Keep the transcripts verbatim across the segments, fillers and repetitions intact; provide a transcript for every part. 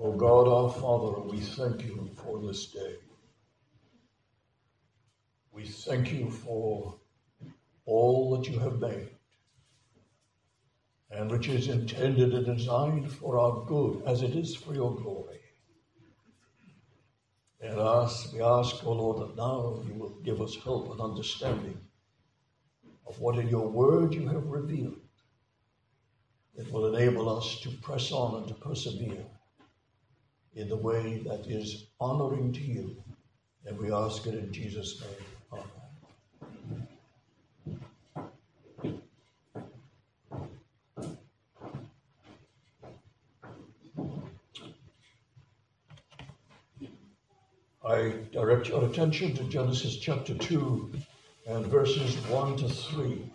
O God our Father, we thank you for this day. We thank you for all that you have made, and which is intended and designed for our good, as it is for your glory. And ask, we ask, O Lord, that now you will give us help and understanding of what in your word you have revealed. It will enable us to press on and to persevere in the way that is honoring to you. And we ask it in Jesus' name. Amen. I direct your attention to Genesis chapter two and verses one to three.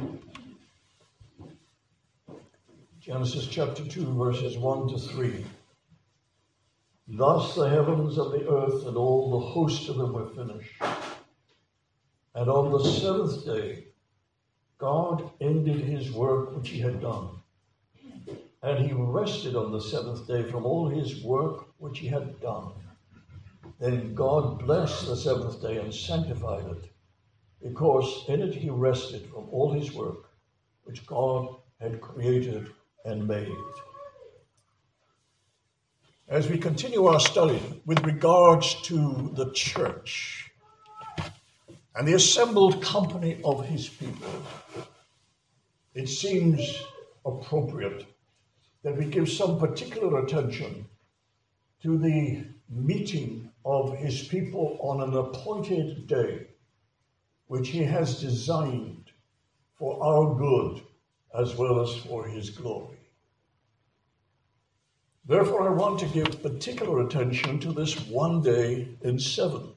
Genesis chapter two, verses one to three. Thus the heavens and the earth and all the host of them were finished. And on the seventh day, God ended his work which he had done. And he rested on the seventh day from all his work which he had done. Then God blessed the seventh day and sanctified it, because in it he rested from all his work which God had created and made. As we continue our study with regards to the church and the assembled company of his people, it seems appropriate that we give some particular attention to the meeting of his people on an appointed day, which he has designed for our good as well as for his glory. Therefore, I want to give particular attention to this one day in seven.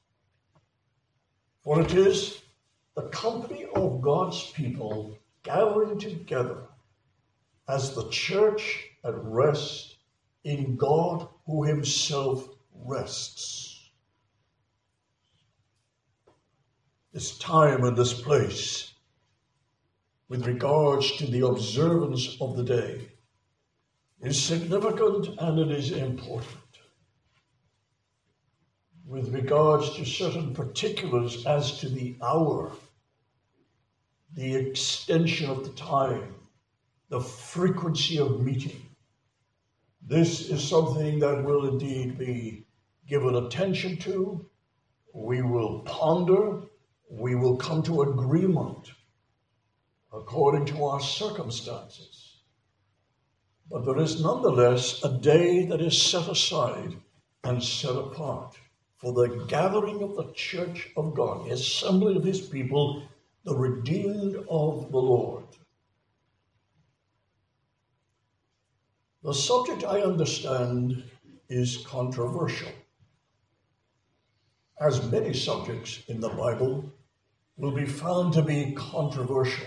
For it is the company of God's people gathering together as the church at rest in God who himself rests. This time and this place, with regards to the observance of the day, is significant and it is important. With regards to certain particulars as to the hour, the extension of the time, the frequency of meeting, this is something that will indeed be given attention to. We will ponder, we will come to agreement according to our circumstances. But there is nonetheless a day that is set aside and set apart for the gathering of the church of God, the assembly of his people, the redeemed of the Lord. The subject, I understand, is controversial, as many subjects in the Bible will be found to be controversial.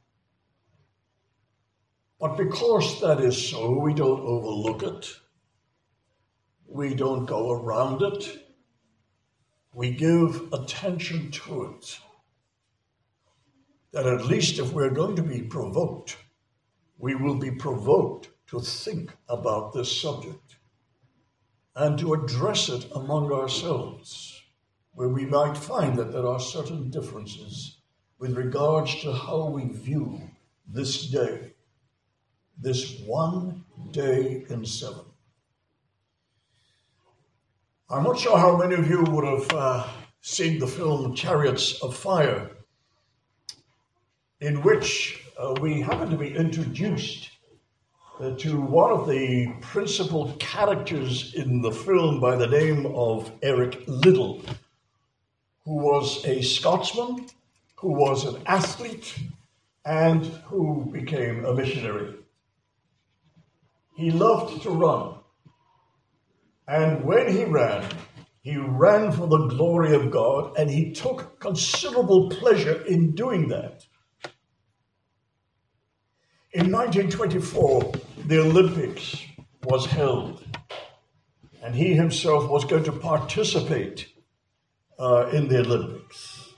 But because that is so, we don't overlook it. We don't go around it. We give attention to it. That at least if we're going to be provoked, we will be provoked to think about this subject and to address it among ourselves, where we might find that there are certain differences with regards to how we view this day. This one day in seven. I'm not sure how many of you would have uh, seen the film Chariots of Fire, in which uh, we happen to be introduced uh, to one of the principal characters in the film by the name of Eric Liddell, who was a Scotsman, who was an athlete, and who became a missionary. He loved to run. And when he ran, he ran for the glory of God, and he took considerable pleasure in doing that. In nineteen twenty-four, the Olympics was held, and he himself was going to participate uh, in the Olympics.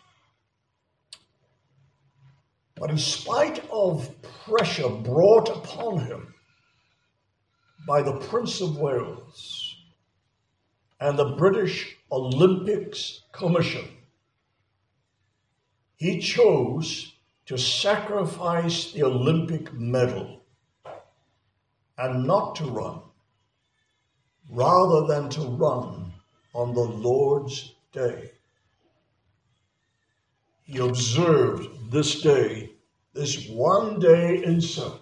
But in spite of pressure brought upon him by the Prince of Wales and the British Olympics Commission, he chose to sacrifice the Olympic medal and not to run, rather than to run on the Lord's Day. He observed this day, this one day in seven.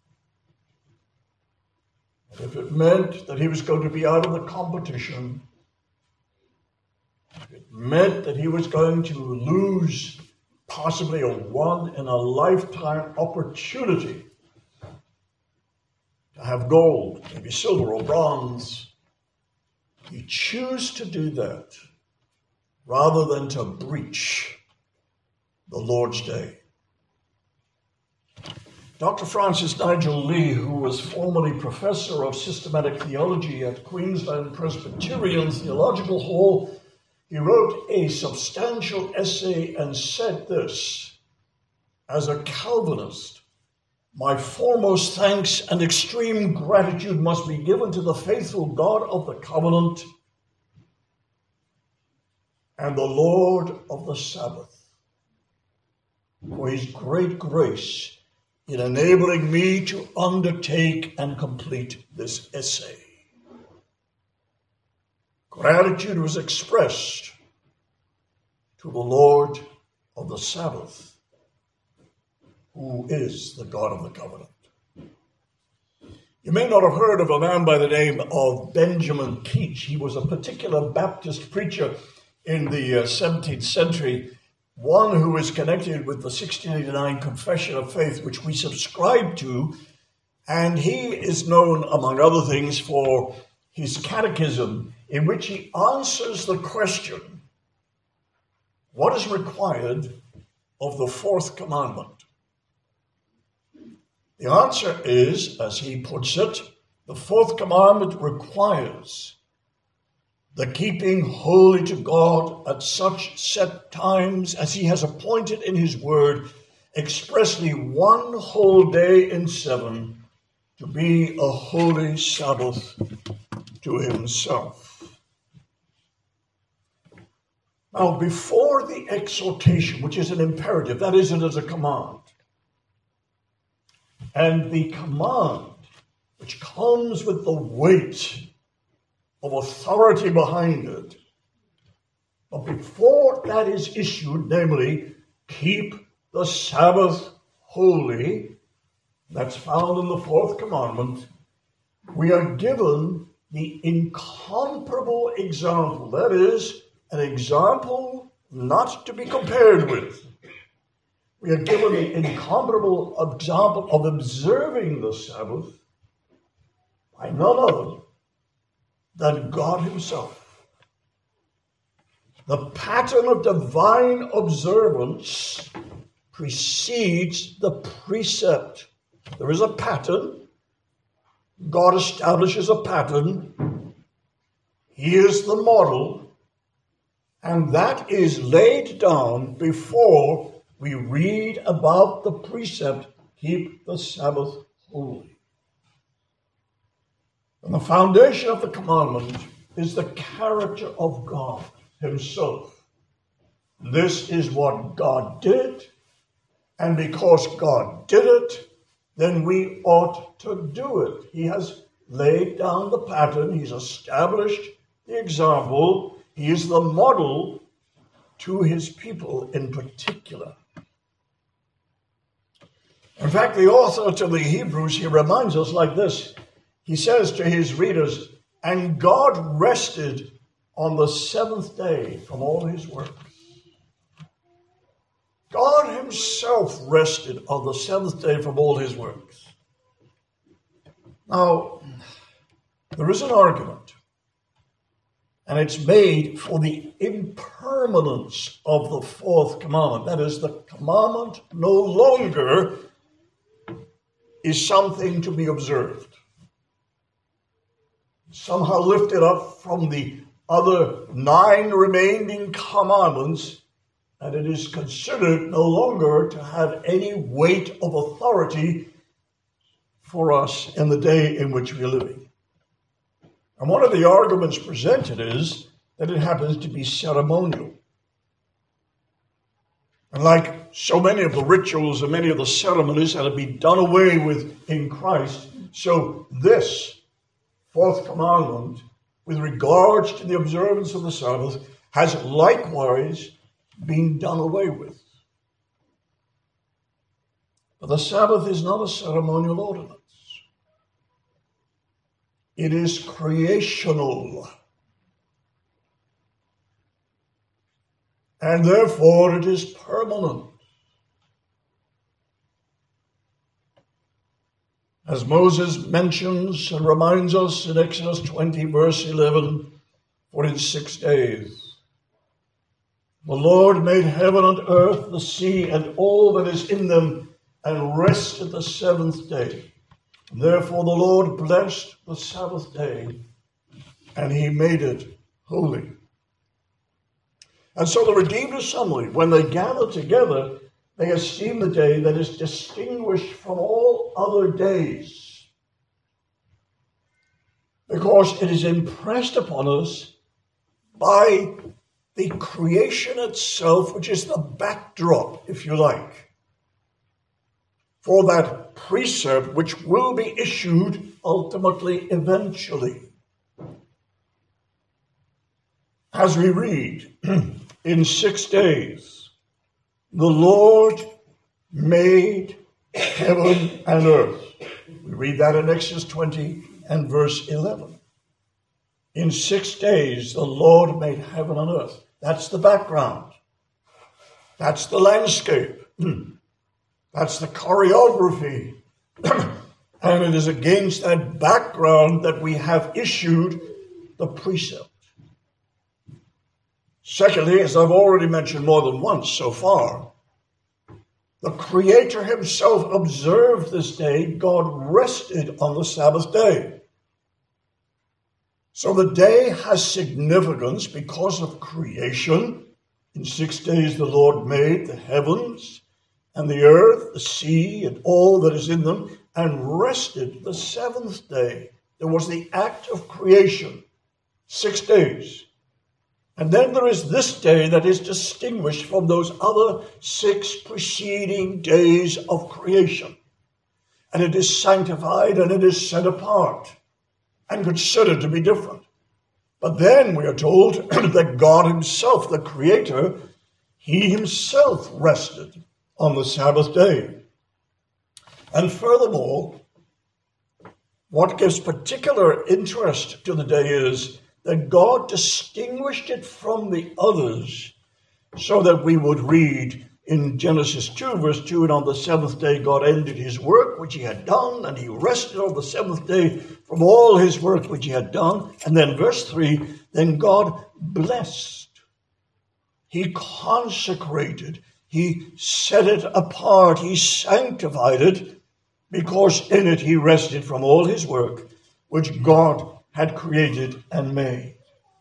And if it meant that he was going to be out of the competition, if it meant that he was going to lose possibly a one-in-a-lifetime opportunity to have gold, maybe silver or bronze, he chose to do that rather than to breach the Lord's Day. Doctor Francis Nigel Lee, who was formerly professor of systematic theology at Queensland Presbyterian Theological Hall, he wrote a substantial essay and said this: "As a Calvinist, my foremost thanks and extreme gratitude must be given to the faithful God of the covenant and the Lord of the Sabbath for his great grace in enabling me to undertake and complete this essay." Gratitude was expressed to the Lord of the Sabbath, who is the God of the covenant. You may not have heard of a man by the name of Benjamin Keach. He was a particular Baptist preacher in the uh, seventeenth century, one who is connected with the sixteen eighty-nine Confession of Faith, which we subscribe to, and he is known, among other things, for his catechism, in which he answers the question, what is required of the fourth commandment? The answer is, as he puts it, the fourth commandment requires the keeping holy to God at such set times as he has appointed in his word, expressly one whole day in seven, to be a holy Sabbath to himself. Now, before the exhortation, which is an imperative, that is, it is a command, and the command, which comes with the weight of authority behind it, but before that is issued, namely, keep the Sabbath holy, that's found in the fourth commandment, we are given the incomparable example, that is, an example not to be compared with. We are given the incomparable example of observing the Sabbath by none other than God himself. The pattern of divine observance precedes the precept. There is a pattern. God establishes a pattern. He is the model. And that is laid down before we read about the precept, keep the Sabbath holy. And the foundation of the commandment is the character of God himself. This is what God did, and because God did it, then we ought to do it. He has laid down the pattern. He's established the example. He is the model to his people in particular. In fact, the author to the Hebrews, he reminds us like this. He says to his readers, "And God rested on the seventh day from all his works." God himself rested on the seventh day from all his works. Now, there is an argument, and it's made for the impermanence of the fourth commandment. That is, the commandment no longer is something to be observed, somehow lifted up from the other nine remaining commandments, and it is considered no longer to have any weight of authority for us in the day in which we are living. And one of the arguments presented is that it happens to be ceremonial. And like so many of the rituals and many of the ceremonies that have been done away with in Christ, so this fourth commandment, with regards to the observance of the Sabbath, has likewise been done away with. But the Sabbath is not a ceremonial ordinance. It is creational. And therefore it is permanent. As Moses mentions and reminds us in Exodus twenty, verse eleven, for in six days the Lord made heaven and earth, the sea, and all that is in them, and rested the seventh day. Therefore the Lord blessed the Sabbath day, and he made it holy. And so the Redeemed Assembly, when they gather together, they esteem the day that is distinguished from all other days, because it is impressed upon us by the creation itself, which is the backdrop, if you like, for that precept which will be issued ultimately, eventually. As we read, in six days, the Lord made heaven and earth. We read that in Exodus twenty and verse eleven. In six days, the Lord made heaven and earth. That's the background. That's the landscape. That's the choreography. And it is against that background that we have issued the precept. Secondly, as I've already mentioned more than once so far, the Creator himself observed this day. God rested on the Sabbath day. So the day has significance because of creation. In six days the Lord made the heavens and the earth, the sea, and all that is in them, and rested the seventh day. There was the act of creation, six days. And then there is this day that is distinguished from those other six preceding days of creation. And it is sanctified and it is set apart and considered to be different. But then we are told that God himself, the Creator, he himself rested on the Sabbath day. And furthermore, what gives particular interest to the day is that God distinguished it from the others so that we would read in Genesis two, verse two, and on the seventh day God ended his work which he had done, and he rested on the seventh day from all his work which he had done. And then verse three, then God blessed. He consecrated. He set it apart. He sanctified it, because in it he rested from all his work which God had created and made.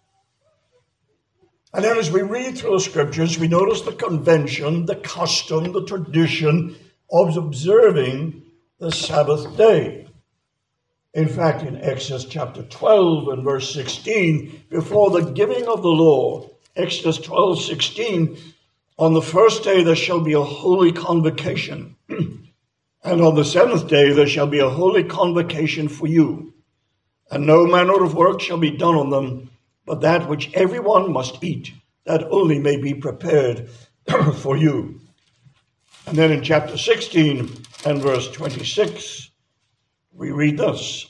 And then as we read through the scriptures, we notice the convention, the custom, the tradition of observing the Sabbath day. In fact, in Exodus chapter twelve and verse sixteen, before the giving of the law, Exodus twelve, sixteen, on the first day there shall be a holy convocation, and on the seventh day there shall be a holy convocation for you. And no manner of work shall be done on them, but that which everyone must eat, that only may be prepared for you. And then in chapter sixteen and verse twenty-six, we read this.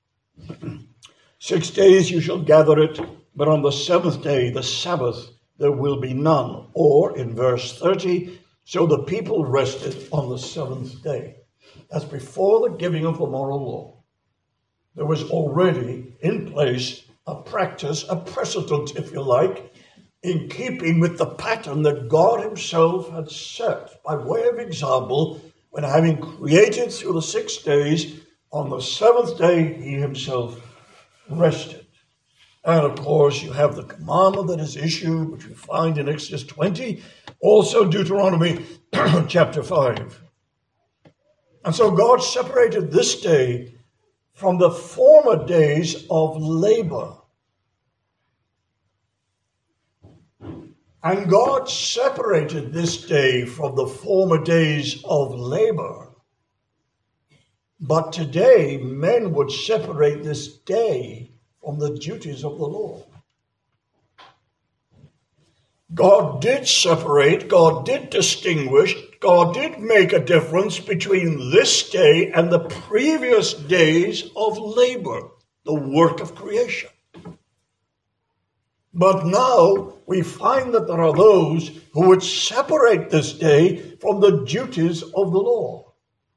Six days you shall gather it, but on the seventh day, the Sabbath, there will be none. Or in verse thirty, so the people rested on the seventh day. That's before the giving of the moral law. There was already in place a practice, a precedent, if you like, in keeping with the pattern that God himself had set by way of example, when having created through the six days, on the seventh day he himself rested. And of course you have the commandment that is issued, which we find in Exodus twenty, also Deuteronomy chapter five. And so God separated this day from the former days of labor. And God separated this day from the former days of labor. But today, men would separate this day from the duties of the law. God did separate, God did distinguish, God did make a difference between this day and the previous days of labor, the work of creation. But now we find that there are those who would separate this day from the duties of the law.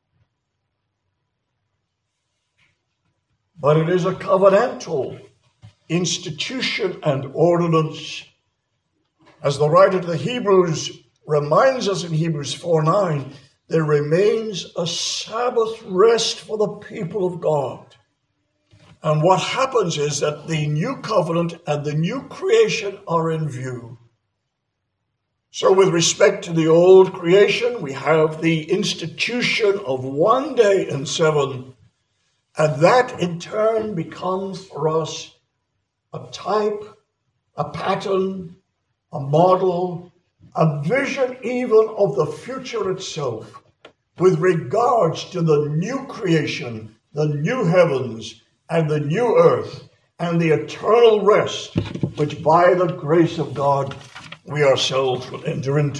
But it is a covenantal institution and ordinance. As the writer to the Hebrews reminds us in Hebrews four nine, there remains a Sabbath rest for the people of God. And what happens is that the new covenant and the new creation are in view. So with respect to the old creation, we have the institution of one day in seven, and that in turn becomes for us a type, a pattern, a model, a vision even of the future itself with regards to the new creation, the new heavens, and the new earth, and the eternal rest, which by the grace of God we ourselves will enter into.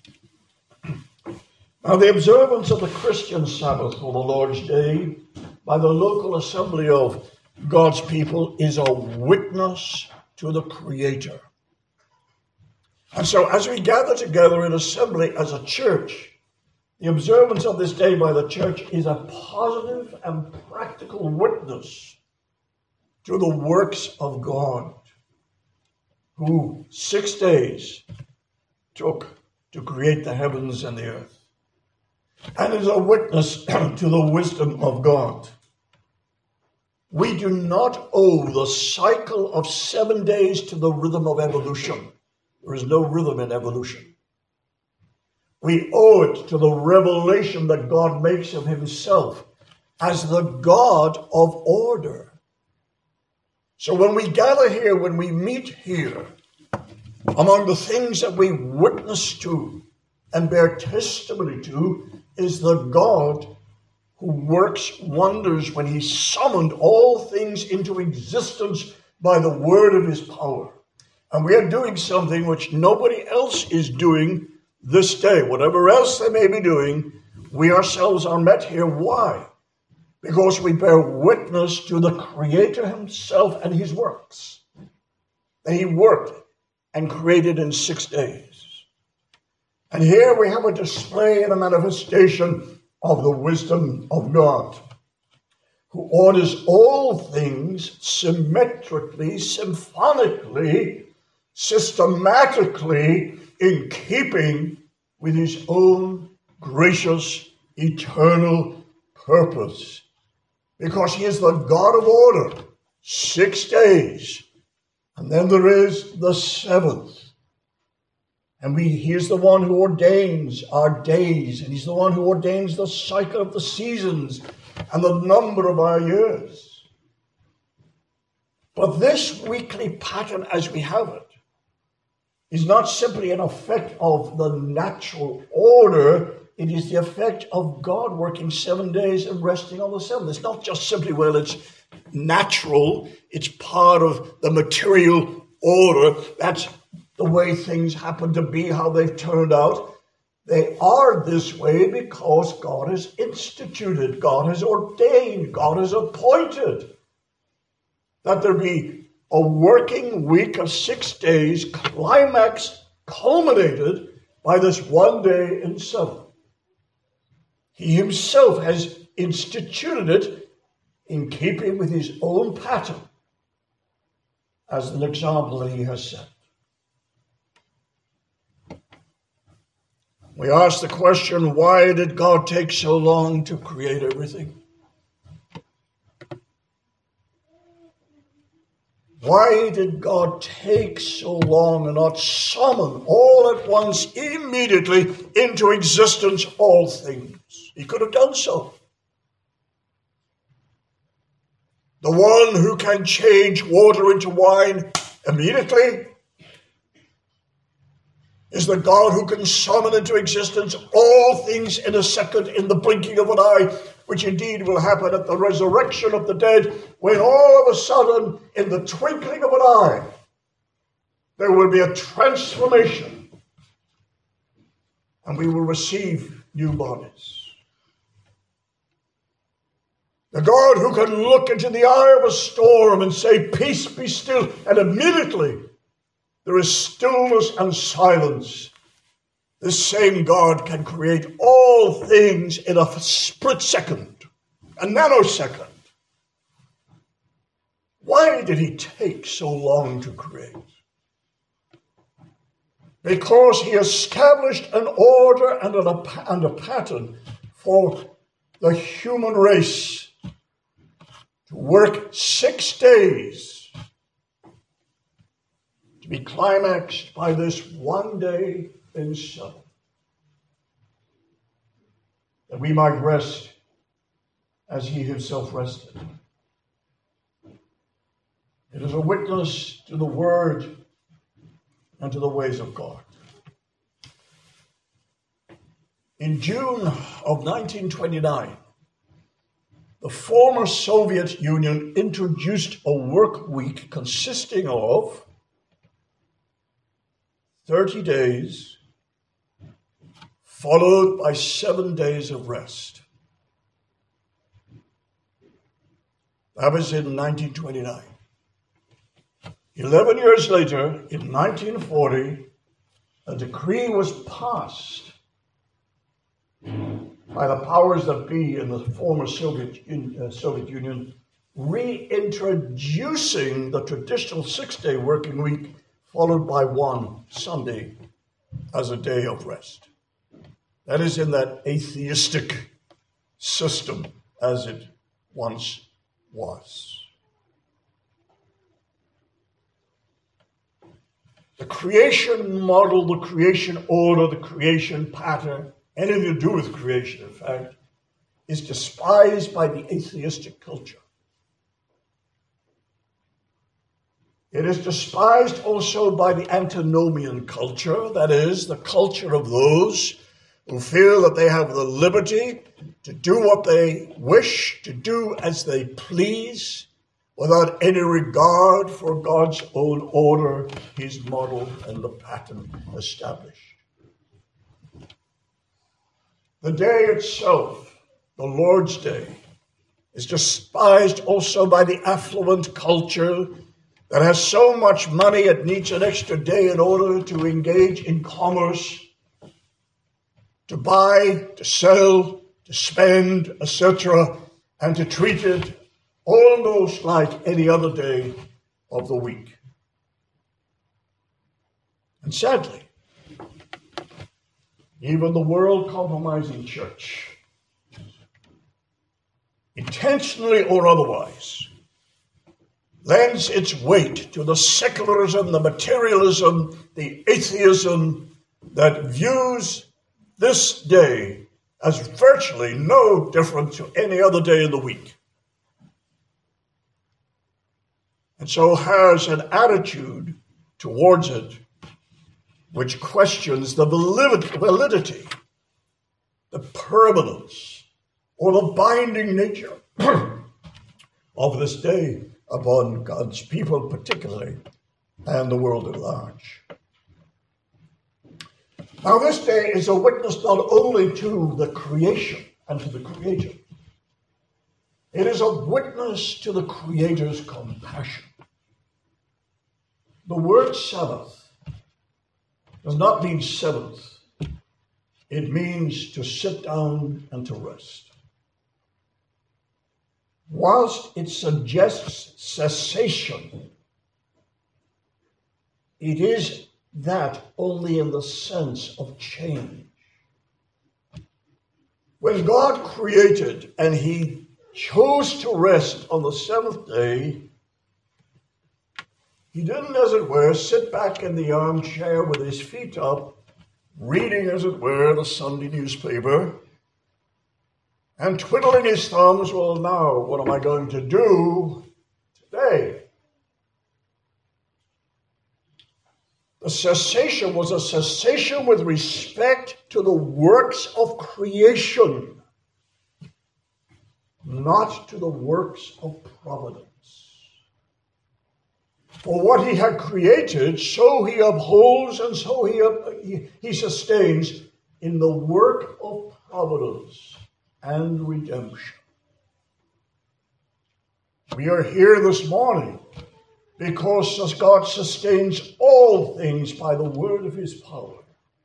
Now, the observance of the Christian Sabbath, or the Lord's Day, by the local assembly of God's people is a witness to the Creator. And so as we gather together in assembly as a church, the observance of this day by the church is a positive and practical witness to the works of God, who six days took to create the heavens and the earth, and is a witness to the wisdom of God. We do not owe the cycle of seven days to the rhythm of evolution. There is no rhythm in evolution. We owe it to the revelation that God makes of himself as the God of order. So when we gather here, when we meet here, among the things that we witness to and bear testimony to is the God who works wonders when he summoned all things into existence by the word of his power. And we are doing something which nobody else is doing this day. Whatever else they may be doing, we ourselves are met here. Why? Because we bear witness to the Creator himself and his works. That he worked and created in six days. And here we have a display and a manifestation of the wisdom of God, who orders all things symmetrically, symphonically, systematically, in keeping with his own gracious, eternal purpose. Because he is the God of order, six days, and then there is the seventh. And we, he is the one who ordains our days, and he's the one who ordains the cycle of the seasons and the number of our years. But this weekly pattern as we have it is not simply an effect of the natural order. It is the effect of God working seven days and resting on the seventh. It's not just simply, well, it's natural. It's part of the material order. That's the way things happen to be, how they've turned out. They are this way because God has instituted, God has ordained, God has appointed that there be a working week of six days, climax culminated by this one day in seven. He himself has instituted it in keeping with his own pattern as an example that he has set. We ask the question, why did God take so long to create everything? Why did God take so long and not summon all at once, immediately, into existence all things? He could have done so. the one who can change water into wine immediately, is the God who can summon into existence all things in a second, in the blinking of an eye, which indeed will happen at the resurrection of the dead, when all of a sudden, in the twinkling of an eye, there will be a transformation, and we will receive new bodies. The God who can look into the eye of a storm and say, "Peace, be still," and immediately there is stillness and silence. This same God can create all things in a split second, a nanosecond. Why did he take so long to create? Because he established an order and a, and a pattern for the human race to work six days to be climaxed by this one day in Sabbath, that we might rest as he himself rested. It is a witness to the word and to the ways of God. In June of nineteen twenty-nine, the former Soviet Union introduced a work week consisting of thirty days, followed by seven days of rest. That was in nineteen twenty-nine. Eleven years later, in nineteen forty, a decree was passed by the powers that be in the former Soviet, uh, Soviet Union, reintroducing the traditional six-day working week, followed by one Sunday as a day of rest. That is in that atheistic system as it once was. The creation model, the creation order, the creation pattern, anything to do with creation, in fact, is despised by the atheistic culture. It is despised also by the antinomian culture, that is, the culture of those who feel that they have the liberty to do what they wish, to do as they please, without any regard for God's own order, his model, and the pattern established. The day itself, the Lord's Day, is despised also by the affluent culture that has so much money it needs an extra day in order to engage in commerce, to buy, to sell, to spend, et cetera, and to treat it almost like any other day of the week. And sadly, even the world-compromising church, intentionally or otherwise, lends its weight to the secularism, the materialism, the atheism that views this day as virtually no different to any other day in the week. And so has an attitude towards it which questions the validity, the permanence, or the binding nature of this day upon God's people particularly, and the world at large. Now this day is a witness not only to the creation and to the Creator, it is a witness to the Creator's compassion. The word Sabbath does not mean seventh. It means to sit down and to rest. Whilst it suggests cessation, it is that only in the sense of change. When God created and he chose to rest on the seventh day, he didn't, as it were, sit back in the armchair with his feet up, reading, as it were, the Sunday newspaper, and twiddling his thumbs. Well, now, what am I going to do? day. The cessation was a cessation with respect to the works of creation, not to the works of providence. For what he had created, so he upholds and so he, he, he sustains in the work of providence and redemption. We are here this morning because God sustains all things by the word of his power.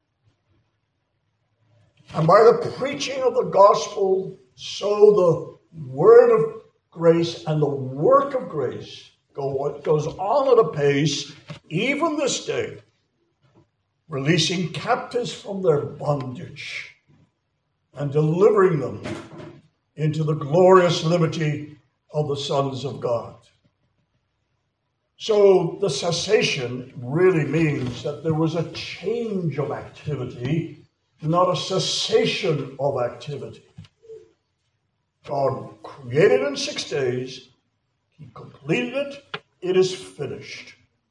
And by the preaching of the gospel, so the word of grace and the work of grace go, goes on at a pace, even this day, releasing captives from their bondage and delivering them into the glorious liberty of the sons of God. So the cessation really means that there was a change of activity, not a cessation of activity. God created in six days. He completed it. It is finished.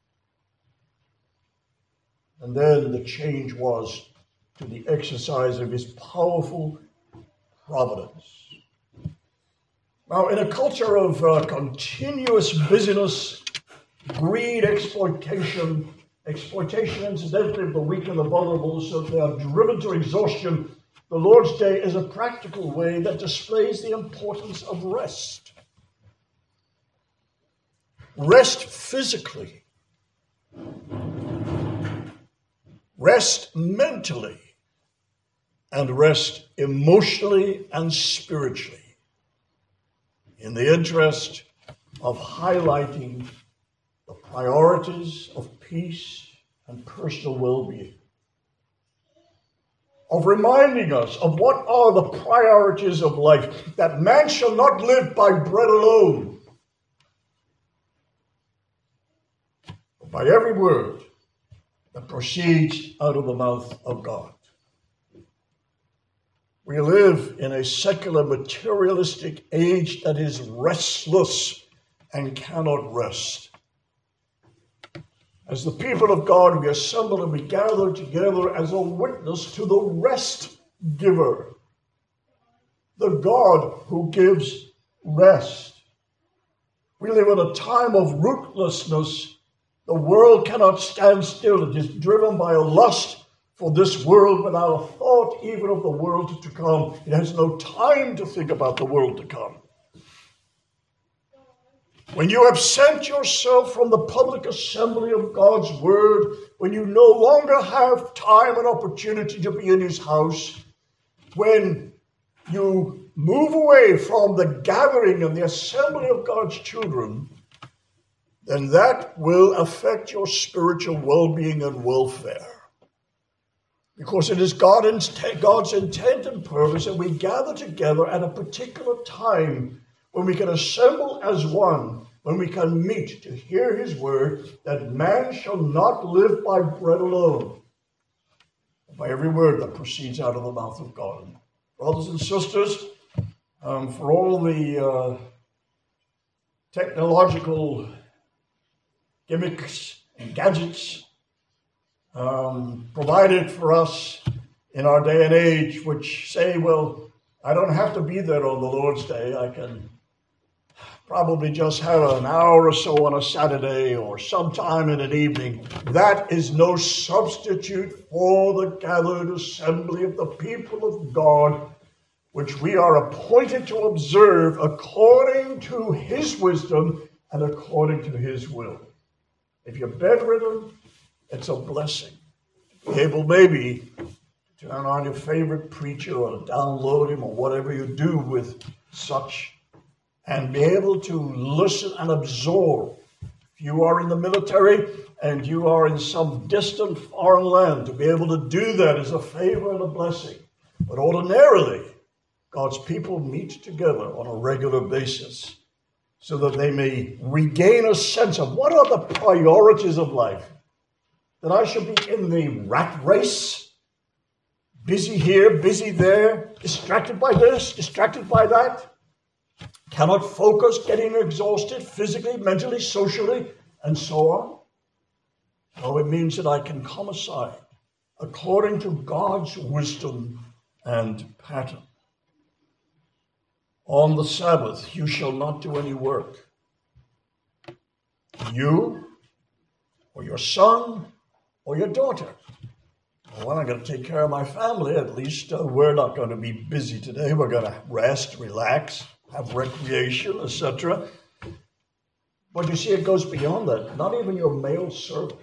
And then the change was to the exercise of his powerful providence. Now, in a culture of uh, continuous busyness, greed, exploitation, exploitation, incidentally, of the weak and the vulnerable, so they are driven to exhaustion, the Lord's Day is a practical way that displays the importance of rest. Rest physically. Rest mentally. And rest emotionally and spiritually. In the interest of highlighting the priorities of peace and personal well-being. Of reminding us of what are the priorities of life, that man shall not live by bread alone, but by every word that proceeds out of the mouth of God. We live in a secular, materialistic age that is restless and cannot rest. As the people of God, we assemble and we gather together as a witness to the rest giver, the God who gives rest. We live in a time of rootlessness. The world cannot stand still. It is driven by a lust for this world without a thought even of the world to come. It has no time to think about the world to come. When you absent yourself from the public assembly of God's word, when you no longer have time and opportunity to be in his house, when you move away from the gathering and the assembly of God's children, then that will affect your spiritual well-being and welfare. Because it is God's intent and purpose that we gather together at a particular time when we can assemble as one, when we can meet to hear his word, that man shall not live by bread alone, but by every word that proceeds out of the mouth of God. Brothers and sisters, um, for all the uh, technological gimmicks and gadgets um, provided for us in our day and age, which say, well, I don't have to be there on the Lord's Day. I can probably just have an hour or so on a Saturday or sometime in an evening. That is no substitute for the gathered assembly of the people of God, which we are appointed to observe according to his wisdom and according to his will. If you're bedridden, it's a blessing. Be able maybe to turn on your favorite preacher or to download him or whatever you do with such, and be able to listen and absorb. If you are in the military and you are in some distant foreign land, to be able to do that is a favor and a blessing. But ordinarily, God's people meet together on a regular basis so that they may regain a sense of what are the priorities of life. That I should be in the rat race, busy here, busy there, distracted by this, distracted by that. cannot focus, getting exhausted physically, mentally, socially, and so on. No, it means that I can come aside according to God's wisdom and pattern. On the Sabbath, you shall not do any work. You, or your son, or your daughter. Well, I'm going to take care of my family. At least uh, we're not going to be busy today. We're going to rest, relax, have recreation, et cetera. But you see, it goes beyond that. Not even your male servant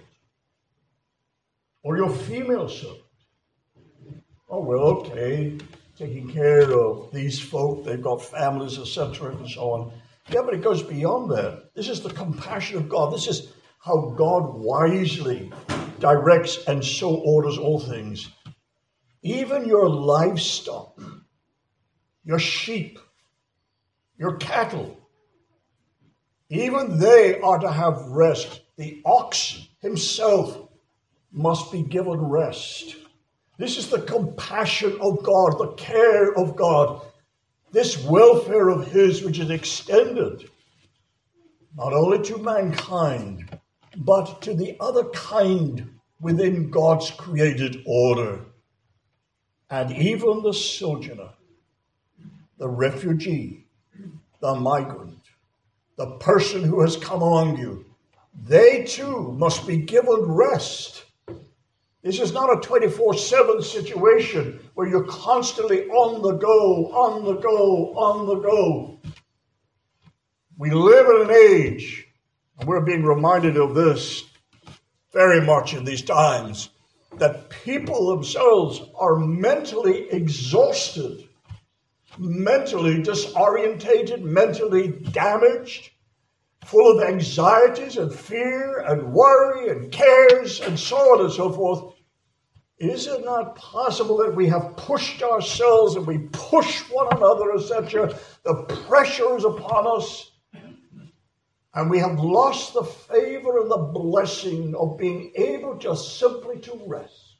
or your female servant. Oh, well, okay, taking care of these folk. They've got families, et cetera, and so on. Yeah, but it goes beyond that. This is the compassion of God. This is how God wisely directs and so orders all things. Even your livestock, your sheep, your cattle, even they are to have rest. The ox himself must be given rest. This is the compassion of God, the care of God, this welfare of his which is extended not only to mankind, but to the other kind within God's created order. And even the sojourner, the refugee, the migrant, the person who has come among you, they too must be given rest. This is not a twenty-four seven situation where you're constantly on the go, on the go, on the go. We live in an age, and we're being reminded of this very much in these times, that people themselves are mentally exhausted, mentally disorientated, mentally damaged, full of anxieties and fear and worry and cares and so on and so forth. Is it not possible that we have pushed ourselves and we push one another, et cetera? The pressure is upon us, and we have lost the favor and the blessing of being able just simply to rest,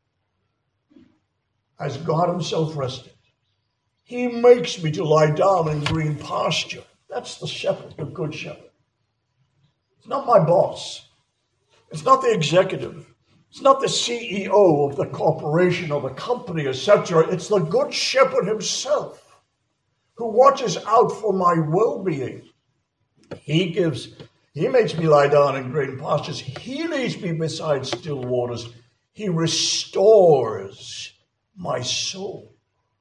as God himself rested. He makes me to lie down in green pasture. That's the shepherd, the good shepherd. It's not my boss. It's not the executive. It's not the C E O of the corporation or the company, et cetera. It's the good shepherd himself who watches out for my well-being. He gives, he makes me lie down in green pastures. He leads me beside still waters. He restores my soul.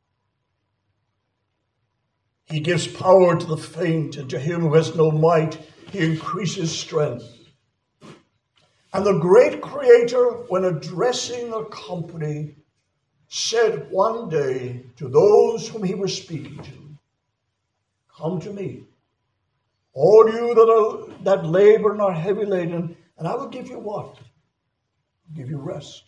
He gives power to the faint, and to him who has no might, he increases strength. And the great Creator, when addressing a company, said one day to those whom he was speaking to, "Come to me, all you that are that labor and are heavy laden, and I will give you what? I'll give you rest."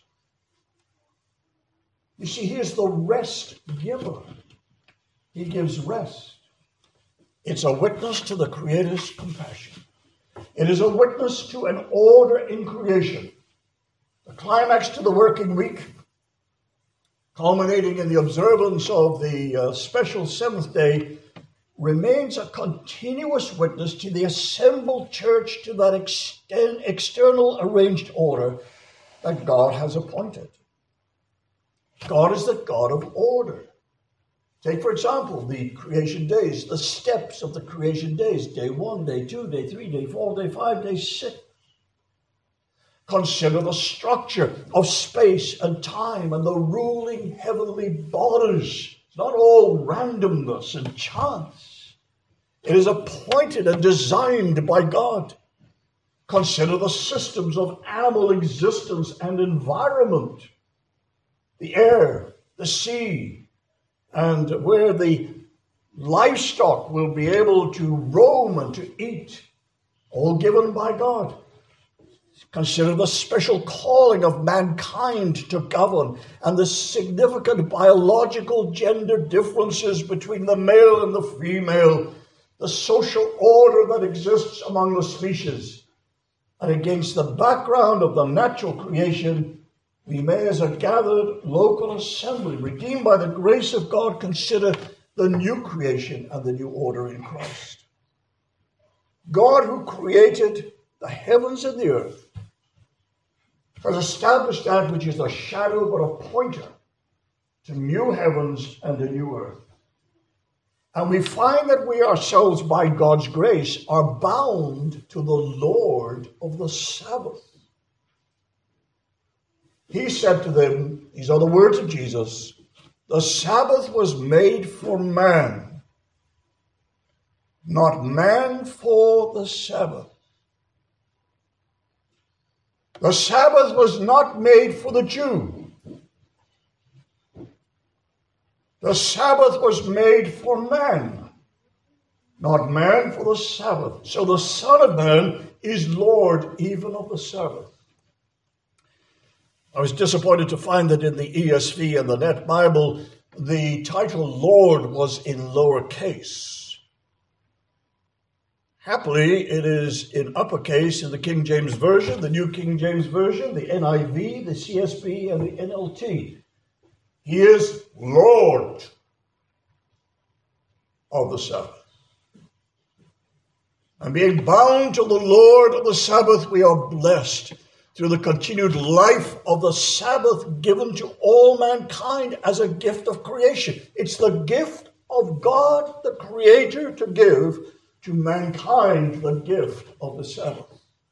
You see, he is the rest giver. He gives rest. It's a witness to the Creator's compassion. It is a witness to an order in creation. The climax to the working week, culminating in the observance of the uh, special seventh day, remains a continuous witness to the assembled church, to that extend, external arranged order that God has appointed. God is the God of order. Take, for example, the creation days, the steps of the creation days, day one, day two, day three, day four, day five, day six. Consider the structure of space and time and the ruling heavenly bodies. It's not all randomness and chance. It is appointed and designed by God. Consider the systems of animal existence and environment, the air, the sea, and where the livestock will be able to roam and to eat, all given by God. Consider the special calling of mankind to govern and the significant biological gender differences between the male and the female, the social order that exists among the species. And against the background of the natural creation, we may, as a gathered local assembly, redeemed by the grace of God, consider the new creation and the new order in Christ. God, who created the heavens and the earth, has established that which is a shadow but a pointer to new heavens and a new earth. And we find that we ourselves, by God's grace, are bound to the Lord of the Sabbath. He said to them, these are the words of Jesus, the Sabbath was made for man, not man for the Sabbath. The Sabbath was not made for the Jew. The Sabbath was made for man, not man for the Sabbath. So the Son of Man is Lord even of the Sabbath. I was disappointed to find that in the E S V and the Net Bible, the title Lord was in lowercase. Happily, it is in uppercase in the King James Version, the New King James Version, the N I V, the C S B, and the N L T. He is Lord of the Sabbath. And being bound to the Lord of the Sabbath, we are blessed through the continued life of the Sabbath given to all mankind as a gift of creation. It's the gift of God, the Creator, to give to mankind the gift of the Sabbath.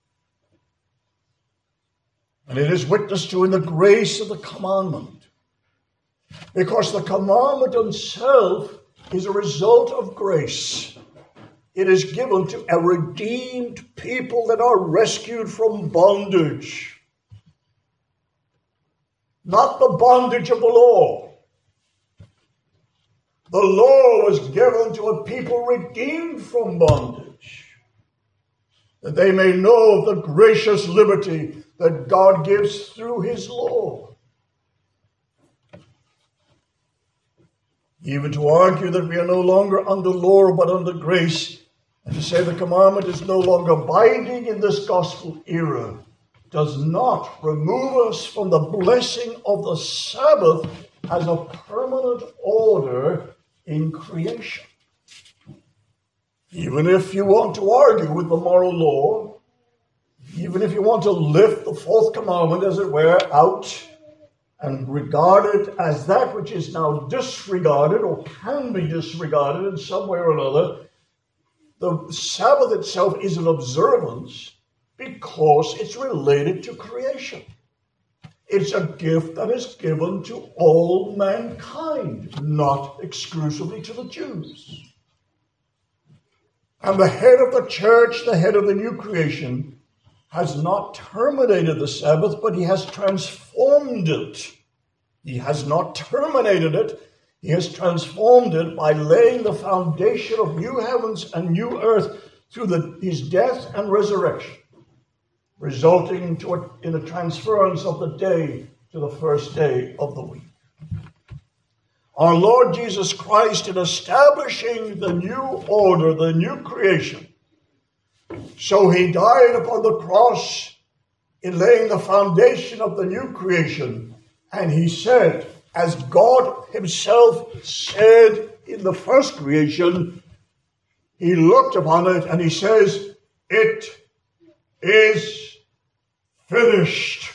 And it is witnessed to in the grace of the commandment. Because the commandment itself is a result of grace. It is given to a redeemed people that are rescued from bondage. Not the bondage of the law. The law was given to a people redeemed from bondage, that they may know of the gracious liberty that God gives through his law. Even to argue that we are no longer under law but under grace, and to say the commandment is no longer binding in this gospel era, does not remove us from the blessing of the Sabbath as a permanent order in creation. Even if you want to argue with the moral law, even if you want to lift the fourth commandment, as it were, out and regard it as that which is now disregarded or can be disregarded in some way or another, the Sabbath itself is an observance because it's related to creation. It's a gift that is given to all mankind, not exclusively to the Jews. And the head of the church, the head of the new creation, has not terminated the Sabbath, but he has transformed it. He has not terminated it. He has transformed it by laying the foundation of new heavens and new earth through the, his death and resurrection, resulting to a, in the transference of the day to the first day of the week. Our Lord Jesus Christ, in establishing the new order, the new creation, so he died upon the cross in laying the foundation of the new creation. And he said, as God himself said in the first creation, he looked upon it and he says, it is finished.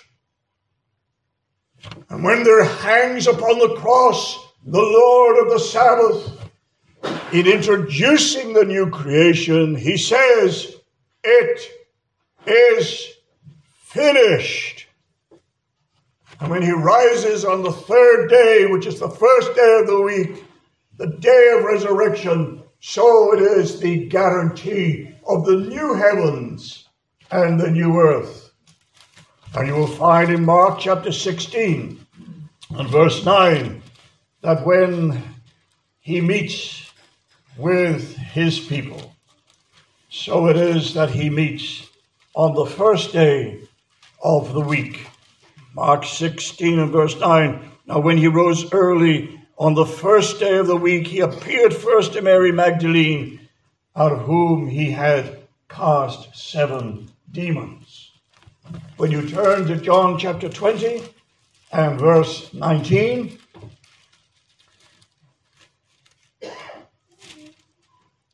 And when there hangs upon the cross the Lord of the Sabbath, in introducing the new creation, he says, it is finished. And when he rises on the third day, which is the first day of the week, the day of resurrection, so it is the guarantee of the new heavens and the new earth. And you will find in Mark chapter sixteen and verse nine that when he meets with his people, so it is that he meets on the first day of the week. Mark sixteen and verse nine. Now when he rose early on the first day of the week, he appeared first to Mary Magdalene, out of whom he had cast seven demons. When you turn to John chapter twenty and verse nineteen,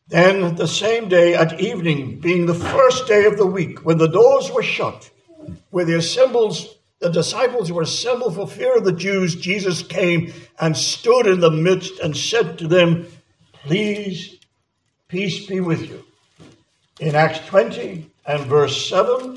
Then the same day at evening, being the first day of the week, when the doors were shut, where the assembles, the disciples were assembled for fear of the Jews, Jesus came and stood in the midst and said to them, Please, peace be with you. In Acts twenty and verse seven,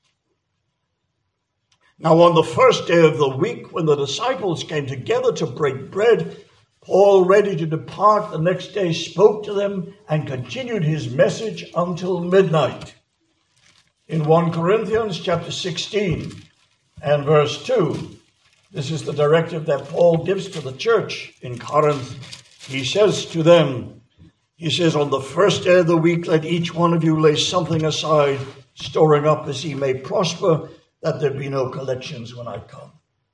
now on the first day of the week, when the disciples came together to break bread, Paul, ready to depart the next day, spoke to them and continued his message until midnight. In First Corinthians chapter sixteen and verse two, this is the directive that Paul gives to the church in Corinth. He says to them, he says, on the first day of the week, let each one of you lay something aside, storing up as he may prosper, that there be no collections when I come.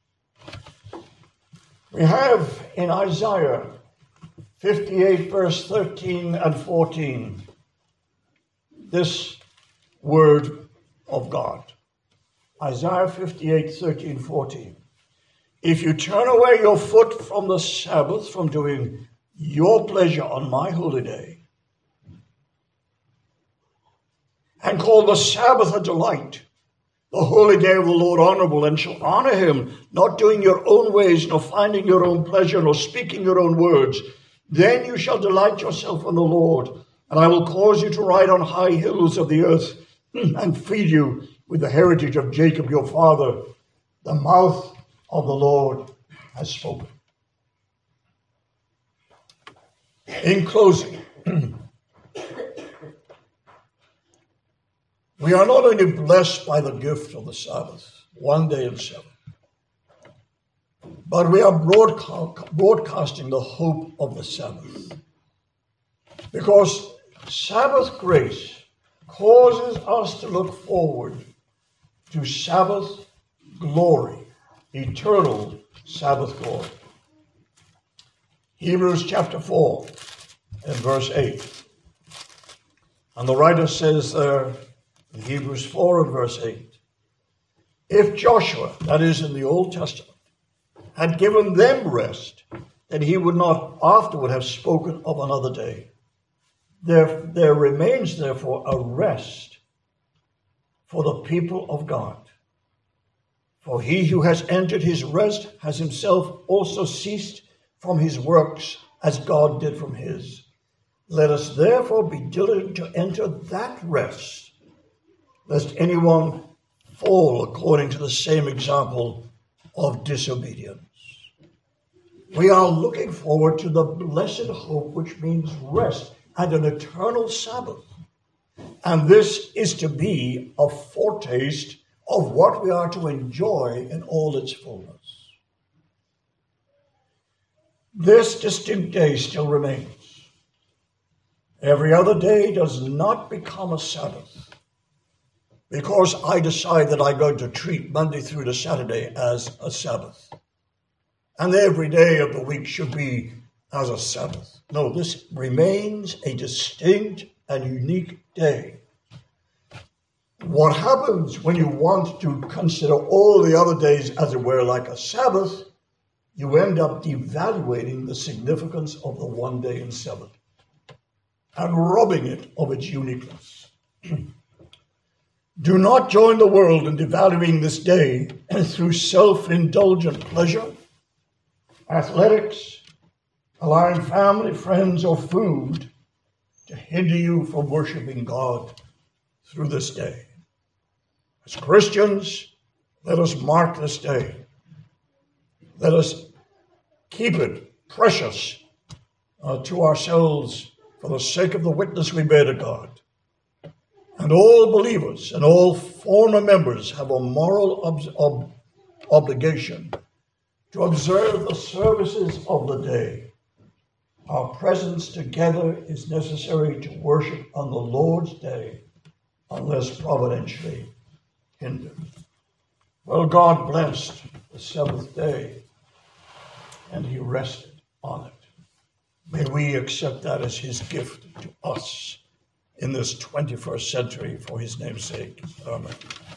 We have in Isaiah fifty-eight, verse thirteen and fourteen, this word of God. Isaiah fifty-eight, thirteen, fourteen. If you turn away your foot from the Sabbath, from doing your pleasure on my holy day, and call the Sabbath a delight, the holy day of the Lord honorable, and shall honor him, not doing your own ways, nor finding your own pleasure, nor speaking your own words, then you shall delight yourself in the Lord, and I will cause you to ride on high hills of the earth, and feed you with the heritage of Jacob your father. The mouth of the Lord has spoken. In closing, we are not only blessed by the gift of the Sabbath, one day in seven, but we are broadcasting the hope of the Sabbath. Because Sabbath grace causes us to look forward to Sabbath glory, eternal Sabbath glory. Hebrews chapter four and verse eight. And the writer says there, in Hebrews four and verse eight, if Joshua, that is in the Old Testament, had given them rest, then he would not afterward have spoken of another day. There, there remains, therefore, a rest for the people of God. For he who has entered his rest has himself also ceased from his works as God did from his. Let us therefore be diligent to enter that rest, lest anyone fall according to the same example of disobedience. We are looking forward to the blessed hope, which means rest and an eternal Sabbath. And this is to be a foretaste of what we are to enjoy in all its fullness. This distinct day still remains. Every other day does not become a Sabbath because I decide that I'm going to treat Monday through to Saturday as a Sabbath. And every day of the week should be as a Sabbath. No, this remains a distinct and unique day. What happens when you want to consider all the other days, as it were, like a Sabbath, you end up devaluating the significance of the one day in seven and robbing it of its uniqueness. Do not join the world in devaluing this day through self-indulgent pleasure, athletics, allowing family, friends, or food to hinder you from worshiping God through this day. As Christians, let us mark this day. Let us keep it precious uh, to ourselves for the sake of the witness we bear to God. And all believers and all former members have a moral ob- ob- obligation to observe the services of the day. Our presence together is necessary to worship on the Lord's day, unless providentially hindered. Well, God blessed the seventh day, and he rested on it. May we accept that as his gift to us in this twenty-first century for his name's sake. Amen.